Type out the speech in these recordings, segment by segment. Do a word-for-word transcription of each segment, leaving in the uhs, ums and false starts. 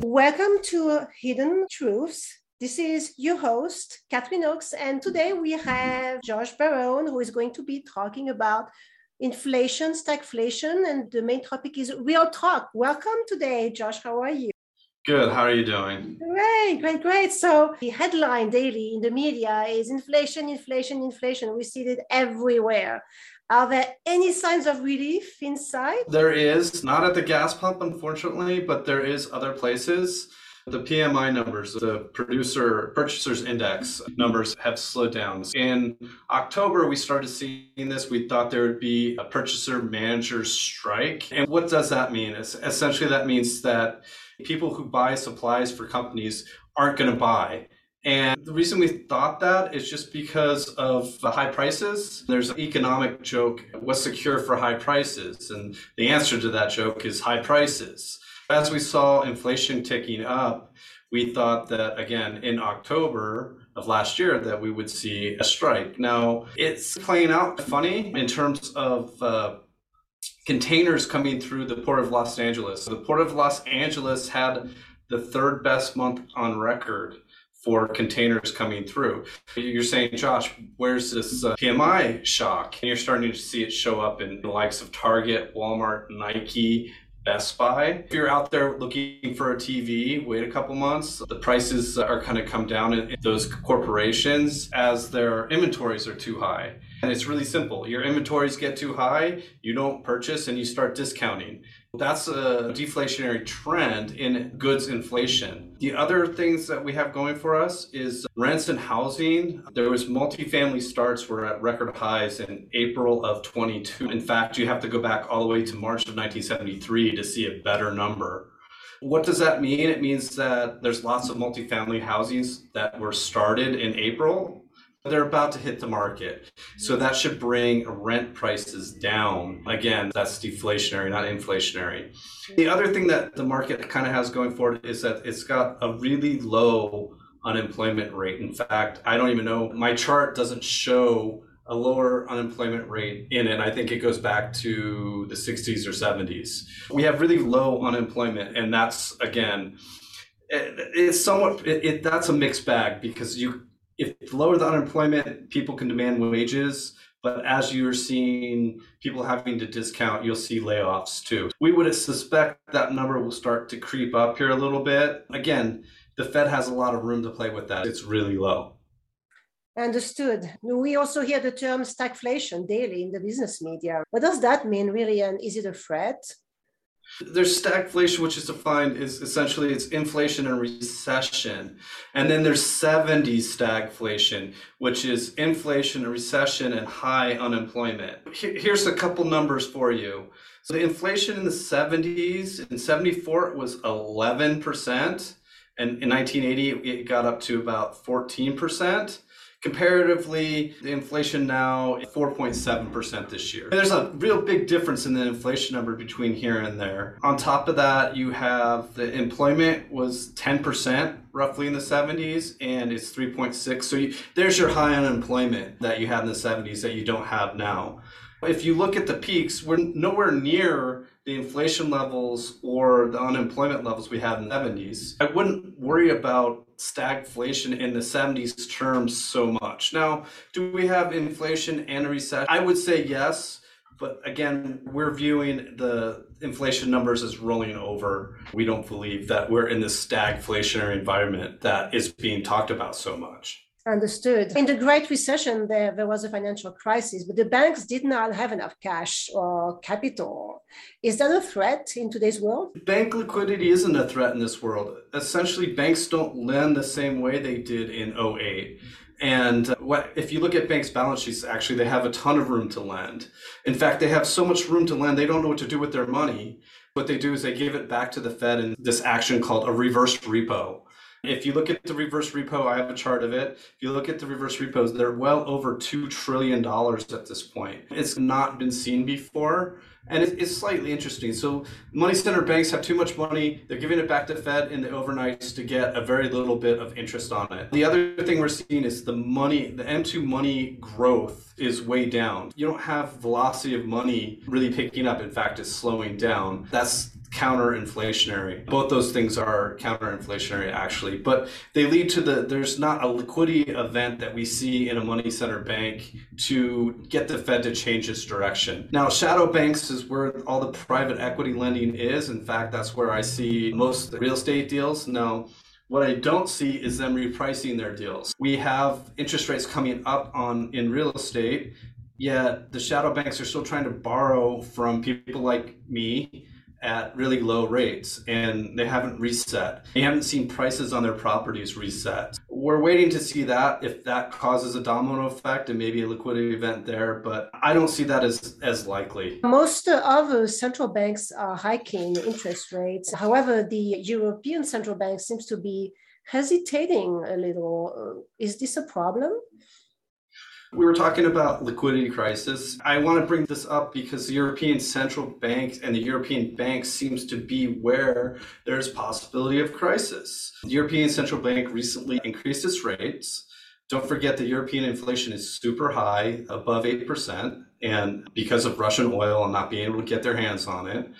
Welcome to Hidden Truths. This is your host, Catherine Oaks, and today we have Josh Barone, who is going to be talking about inflation, stagflation, and the main topic is real talk. Welcome today, Josh. How are you? Good. How are you doing? Great, great, great. So the headline daily in the media is inflation, inflation, inflation. We see it everywhere. Are there any signs of relief inside? There is, not at the gas pump, unfortunately, but there is other places. The P M I numbers, the producer purchasers index numbers have slowed down. In October, we started seeing this. We thought there would be a purchaser manager strike. And what does that mean? It's essentially, that means that people who buy supplies for companies aren't going to buy. And the reason we thought that is just because of the high prices. There's an economic joke, what's secure for high prices? And the answer to that joke is high prices. As we saw inflation ticking up, we thought that, again, in October of last year, that we would see a strike. Now, it's playing out funny in terms of uh, containers coming through the Port of Los Angeles. The Port of Los Angeles had the third best month on record for containers coming through. You're saying, Josh, where's this uh, P M I shock? And you're starting to see it show up in the likes of Target, Walmart, Nike, Best Buy. If you're out there looking for a T V, wait a couple months. The prices are kind of come down in those corporations as their inventories are too high. And it's really simple. Your inventories get too high, you don't purchase, and you start discounting. That's a deflationary trend in goods inflation. The other things that we have going for us is rents and housing. There was multifamily starts were at record highs in April of twenty-two. In fact, you have to go back all the way to March of nineteen seventy-three to see a better number. What does that mean? It means that there's lots of multifamily housings that were started in April. They're about to hit the market. So that should bring rent prices down. Again, that's deflationary, not inflationary. The other thing that the market kind of has going for it is that it's got a really low unemployment rate. In fact, I don't even know, my chart doesn't show a lower unemployment rate in it. I think it goes back to the sixties or seventies. We have really low unemployment, and that's, again, it, it's somewhat, it, it, that's a mixed bag, because you if you lower the unemployment, people can demand wages. But as you're seeing people having to discount, you'll see layoffs too. We would suspect that number will start to creep up here a little bit. Again, the Fed has a lot of room to play with that. It's really low. Understood. We also hear the term stagflation daily in the business media. What does that mean really, and is it a threat? There's stagflation, which is defined as essentially it's inflation and recession. And then there's seventies stagflation, which is inflation and recession and high unemployment. Here's a couple numbers for you. So the inflation in the seventies, in seventy-four, it was eleven percent. And in nineteen eighty, it got up to about fourteen percent. Comparatively, the inflation now four point seven percent this year. And there's a real big difference in the inflation number between here and there. On top of that, you have the employment was ten percent roughly in the seventies, and it's three point six. So you, there's your high unemployment that you had in the seventies that you don't have now. If you look at the peaks, we're nowhere near the inflation levels or the unemployment levels we had in the seventies. I wouldn't worry about stagflation in the seventies terms so much. Now, do we have inflation and a recession? I would say yes, but again, we're viewing the inflation numbers as rolling over. We don't believe that we're in this stagflationary environment that is being talked about so much. Understood. In the Great Recession, there, there was a financial crisis, but the banks did not have enough cash or capital. Is that a threat in today's world? Bank liquidity isn't a threat in this world. Essentially, banks don't lend the same way they did in oh eight. And what, if you look at banks' balance sheets, actually, they have a ton of room to lend. In fact, they have so much room to lend, they don't know what to do with their money. What they do is they give it back to the Fed in this action called a reverse repo. If you look at the reverse repo, I have a chart of it. If you look at the reverse repos, they're well over two trillion dollars at this point. It's not been seen before, and it's slightly interesting. So money center banks have too much money. They're giving it back to Fed in the overnights to get a very little bit of interest on it. The other thing we're seeing is the money, the M two money growth is way down. You don't have velocity of money really picking up. In fact, it's slowing down. That's counter-inflationary. Both those things are counter-inflationary actually, but they lead to the, there's not a liquidity event that we see in a money center bank to get the Fed to change its direction. Now, shadow banks is where all the private equity lending is. In fact, that's where I see most of the real estate deals. Now, what I don't see is them repricing their deals. We have interest rates coming up on in real estate, yet the shadow banks are still trying to borrow from people like me at really low rates, and they haven't reset. They haven't seen prices on their properties reset. We're waiting to see that, if that causes a domino effect and maybe a liquidity event there, but I don't see that as, as likely. Most other central banks are hiking interest rates. However, the European central bank seems to be hesitating a little. Is this a problem? We were talking about liquidity crisis. I want to bring this up because the European Central Bank and the European banks seems to be where there's possibility of crisis. The European Central Bank recently increased its rates. Don't forget the European inflation is super high, above eight percent, and because of Russian oil and not being able to get their hands on it.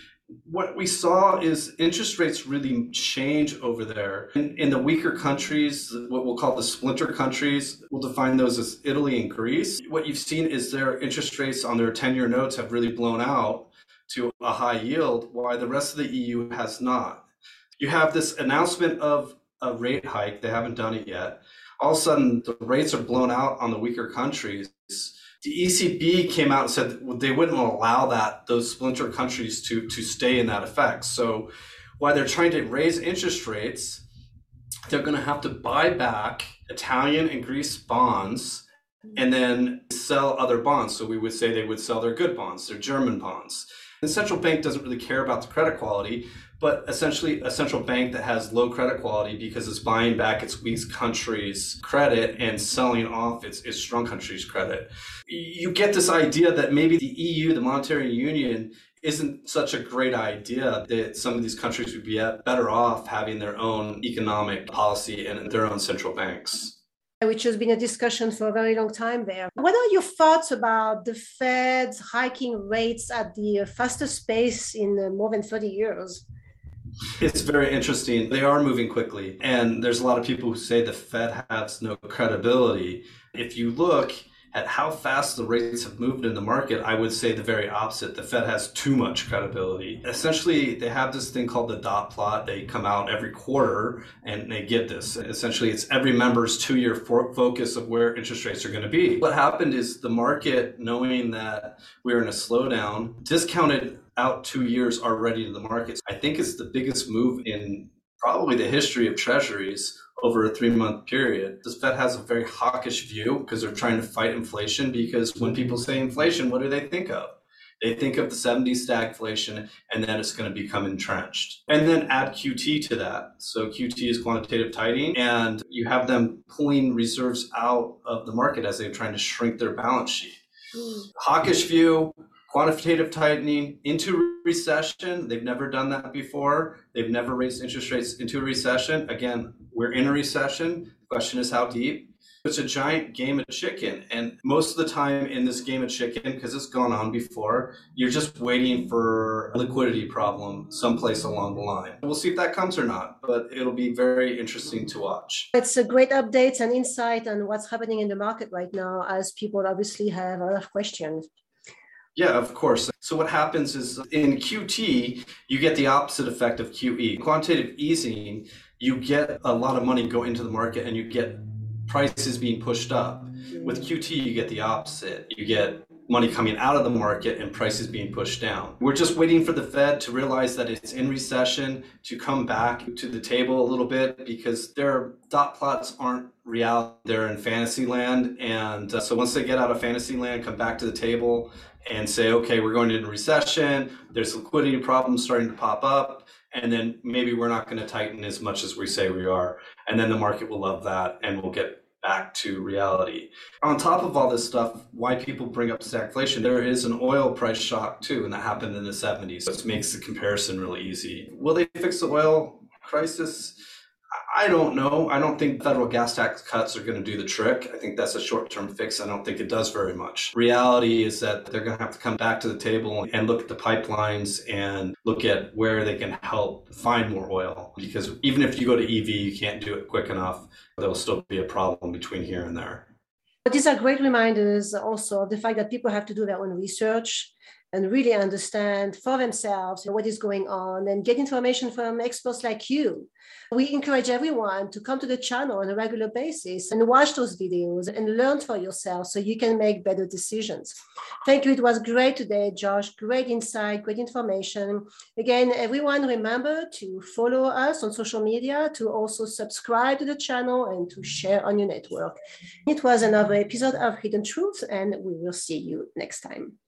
What we saw is interest rates really change over there. In, in the weaker countries, what we'll call the splinter countries, we'll define those as Italy and Greece. What you've seen is their interest rates on their ten-year notes have really blown out to a high yield, while the rest of the E U has not. You have this announcement of a rate hike. They haven't done it yet. All of a sudden, the rates are blown out on the weaker countries. The E C B came out and said they wouldn't allow that, those splinter countries to, to stay in that effect. So while they're trying to raise interest rates, they're going to have to buy back Italian and Greece bonds and then sell other bonds. So we would say they would sell their good bonds, their German bonds. The central bank doesn't really care about the credit quality, but essentially a central bank that has low credit quality because it's buying back its weak country's credit and selling off its, its strong country's credit. You get this idea that maybe the E U, the monetary union, isn't such a great idea, that some of these countries would be better off having their own economic policy and their own central banks. Which has been a discussion for a very long time there. What are your thoughts about the Fed's hiking rates at the fastest pace in more than thirty years? It's very interesting. They are moving quickly. And there's a lot of people who say the Fed has no credibility. If you look at how fast the rates have moved in the market, I would say the very opposite. The Fed has too much credibility. Essentially, they have this thing called the dot plot. They come out every quarter and they give this. Essentially, it's every member's two-year focus of where interest rates are going to be. What happened is the market, knowing that we're in a slowdown, discounted out two years already to the markets. I think it's the biggest move in probably the history of treasuries over a three-month period. The Fed has a very hawkish view because they're trying to fight inflation, because when people say inflation, what do they think of? They think of the seventies stagflation, and then it's going to become entrenched. And then add Q T to that. So Q T is quantitative tightening, and you have them pulling reserves out of the market as they're trying to shrink their balance sheet. Mm. Hawkish view, quantitative tightening into recession. They've never done that before. They've never raised interest rates into a recession. Again, we're in a recession. The question is how deep. It's a giant game of chicken. And most of the time in this game of chicken, because it's gone on before, you're just waiting for a liquidity problem someplace along the line. We'll see if that comes or not, but it'll be very interesting to watch. It's a great update and insight on what's happening in the market right now, as people obviously have a lot of questions. Yeah, of course. So what happens is in Q T, you get the opposite effect of Q E. Quantitative easing, you get a lot of money go into the market and you get prices being pushed up. With Q T, you get the opposite. You get money coming out of the market and prices being pushed down. We're just waiting for the Fed to realize that it's in recession, to come back to the table a little bit, because their dot plots aren't reality. They're in fantasy land. And uh, so once they get out of fantasy land, come back to the table and say, okay, we're going into recession, there's liquidity problems starting to pop up, and then maybe we're not going to tighten as much as we say we are. And then the market will love that and we'll get back to reality. On top of all this stuff, why people bring up stagflation, there is an oil price shock too, and that happened in the seventies. So it makes the comparison really easy. Will they fix the oil crisis? I don't know. I don't think federal gas tax cuts are going to do the trick. I think that's a short-term fix. I don't think it does very much. Reality is that they're going to have to come back to the table and look at the pipelines and look at where they can help find more oil. Because even if you go to E V, you can't do it quick enough. There'll still be a problem between here and there. But these are great reminders also of the fact that people have to do their own research and really understand for themselves what is going on and get information from experts like you. We encourage everyone to come to the channel on a regular basis and watch those videos and learn for yourself so you can make better decisions. Thank you. It was great today, Josh. Great insight, great information. Again, everyone, remember to follow us on social media, to also subscribe to the channel and to share on your network. It was another episode of Hidden Truths, and we will see you next time.